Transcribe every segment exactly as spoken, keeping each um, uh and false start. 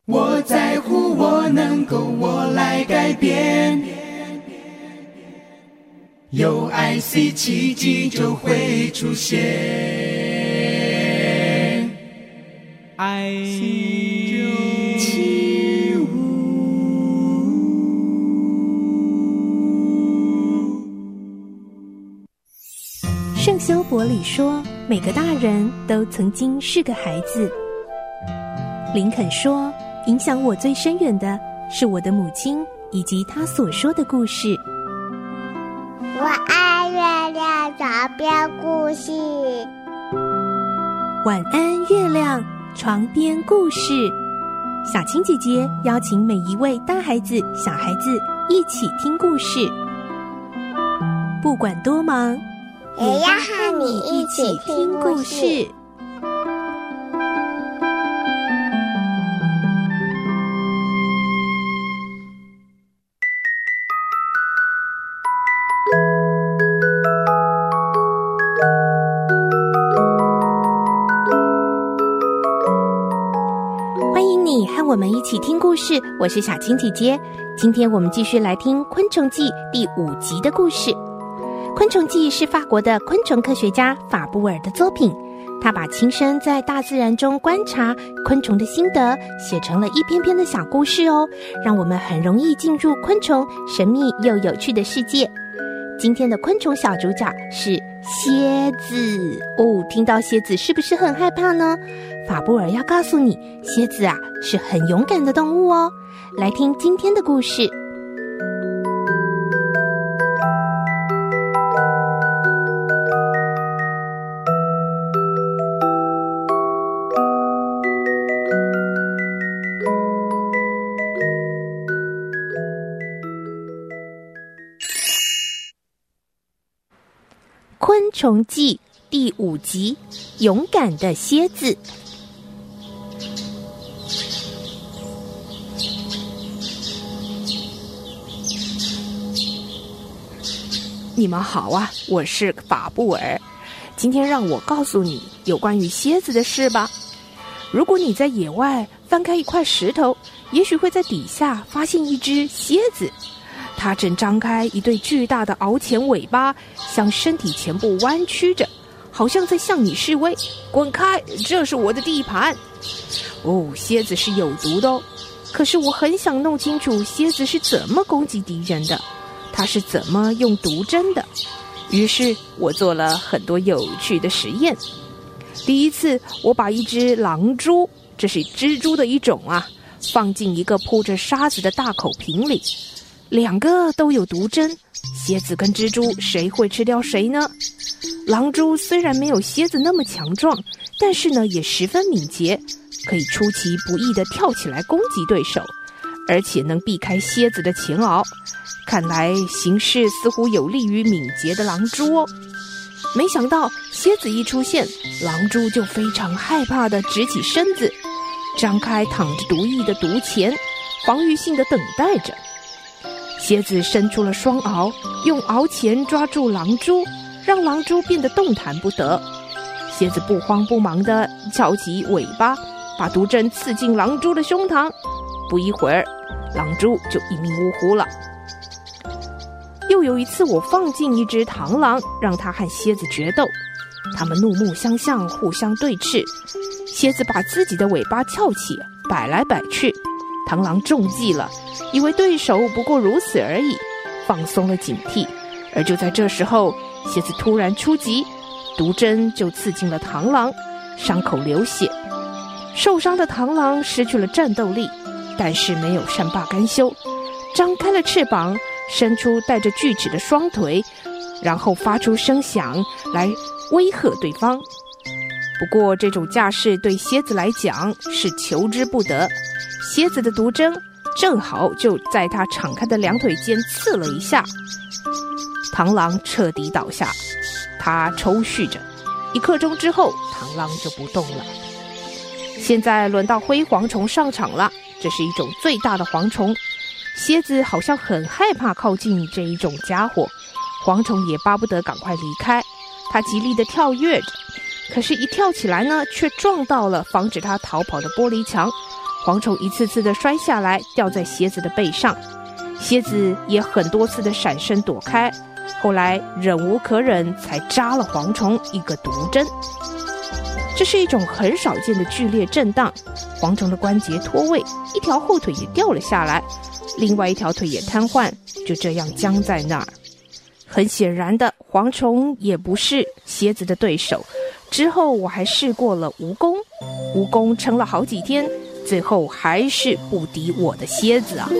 我在乎，我能够，我来改变。有 I C 奇迹就会出现。I C 七五。 圣修伯里说，每个大人都曾经是个孩子。林肯说，影响我最深远的是我的母亲以及她所说的故事。 我爱月亮床边故事。 晚安，月亮床边故事。小青姐姐邀请每一位大孩子、小孩子一起听故事，不管多忙， 也要和你一起听故事。 我们一起听故事，我是小青姐姐。今天我们继续来听《昆虫记》第五集的故事。《昆虫记》是法国的昆虫科学家法布尔的作品，他把亲身在大自然中观察昆虫的心得写成了一篇篇的小故事哦，让我们很容易进入昆虫神秘又有趣的世界。今天的昆虫小主角是蝎子哦，听到蝎子是不是很害怕呢？法布尔要告诉你，蝎子啊是很勇敢的动物哦。来听今天的故事。昆虫记第五集，勇敢的蝎子。 你们好啊，我是法布尔。今天让我告诉你有关于蝎子的事吧。如果你在野外翻开一块石头，也许会在底下发现一只蝎子，它正张开一对巨大的螯前尾巴，向身体前部弯曲着，好像在向你示威，滚开，这是我的地盘。哦，蝎子是有毒的哦，可是我很想弄清楚蝎子是怎么攻击敌人的，它是怎么用毒针的。于是我做了很多有趣的实验。第一次，我把一只狼蛛，这是蜘蛛的一种啊，放进一个铺着沙子的大口瓶里，两个都有毒针，蝎子跟蜘蛛谁会吃掉谁呢？狼蛛虽然没有蝎子那么强壮，但是呢也十分敏捷，可以出其不意地跳起来攻击对手，而且能避开蝎子的前螯。看来形势似乎有利于敏捷的狼蛛哦。没想到蝎子一出现，狼蛛就非常害怕地直起身子，张开淌着毒液的毒钳，防御性地等待着。蝎子伸出了双螯，用螯钳抓住狼蛛，让狼蛛变得动弹不得。蝎子不慌不忙地翘起尾巴，把毒针刺进狼蛛的胸膛。不一会儿，狼蛛就一命呜呼了。又有一次，我放进一只螳螂，让它和蝎子决斗。它们怒目相向，互相对峙。蝎子把自己的尾巴翘起，摆来摆去。螳螂中计了，以为对手不过如此而已，放松了警惕。而就在这时候，蝎子突然出击，毒针就刺进了螳螂，伤口流血。受伤的螳螂失去了战斗力，但是没有善罢甘休，张开了翅膀，伸出带着锯齿的双腿，然后发出声响来威吓对方。不过这种架势对蝎子来讲是求之不得，蝎子的毒针正好就在它敞开的两腿间刺了一下，螳螂彻底倒下。它抽蓄着，一刻钟之后螳螂就不动了。现在轮到灰蝗虫上场了，这是一种最大的蝗虫。蝎子好像很害怕靠近这一种家伙，蝗虫也巴不得赶快离开，它极力地跳跃着，可是一跳起来呢，却撞到了防止它逃跑的玻璃墙， 蝗虫一次次的摔下来，掉在蝎子的背上，蝎子也很多次的闪身躲开，后来忍无可忍，才扎了蝗虫一个毒针。这是一种很少见的剧烈震荡，蝗虫的关节脱位，一条后腿也掉了下来，另外一条腿也瘫痪，就这样僵在那儿。很显然的，蝗虫也不是蝎子的对手。之后我还试过了蜈蚣，蜈蚣撑了好几天，最后还是不敌我的蝎子啊。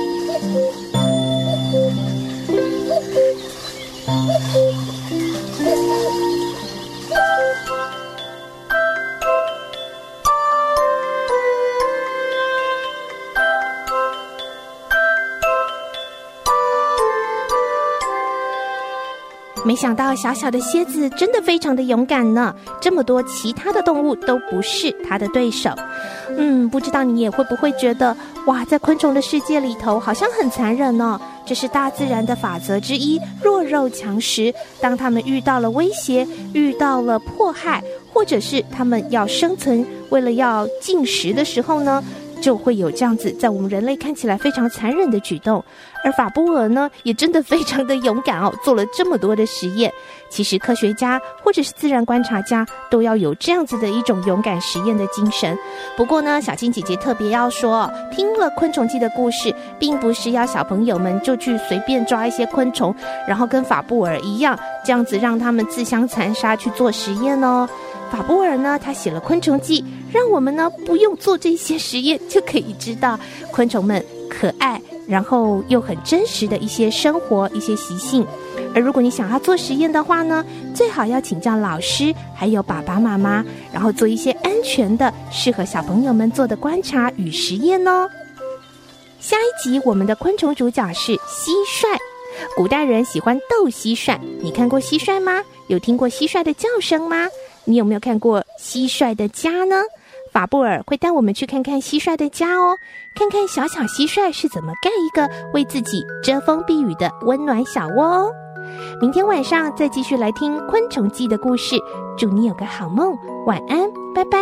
没想到小小的蝎子真的非常的勇敢呢，这么多其他的动物都不是它的对手。嗯，不知道你也会不会觉得，哇，在昆虫的世界里头好像很残忍哦。这是大自然的法则之一，弱肉强食。当他们遇到了威胁，遇到了迫害，或者是他们要生存，为了要进食的时候呢，就会有这样子在我们人类看起来非常残忍的举动。而法布尔呢，也真的非常的勇敢哦，做了这么多的实验。其实科学家或者是自然观察家都要有这样子的一种勇敢实验的精神。不过呢，小青姐姐特别要说，听了昆虫记的故事，并不是要小朋友们就去随便抓一些昆虫，然后跟法布尔一样，这样子让他们自相残杀去做实验哦。法布尔呢，他写了昆虫记，让我们呢不用做这些实验，就可以知道昆虫们可爱，然后又很真实的一些生活、一些习性。而如果你想要做实验的话呢，最好要请教老师，还有爸爸妈妈，然后做一些安全的、适合小朋友们做的观察与实验哦。下一集我们的昆虫主角是蟋蟀。古代人喜欢斗蟋蟀，你看过蟋蟀吗？有听过蟋蟀的叫声吗？你有没有看过蟋蟀的家呢？法布尔会带我们去看看蟋蟀的家哦，看看小小蟋蟀是怎么盖一个为自己遮风避雨的温暖小窝哦。明天晚上再继续来听昆虫记的故事，祝你有个好梦，晚安，拜拜。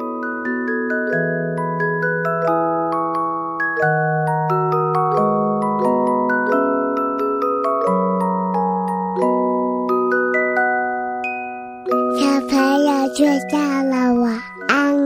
小朋友睡觉了，晚安。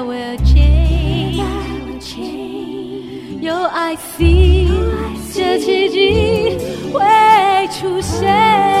will change. 有 I see 这奇迹会出现。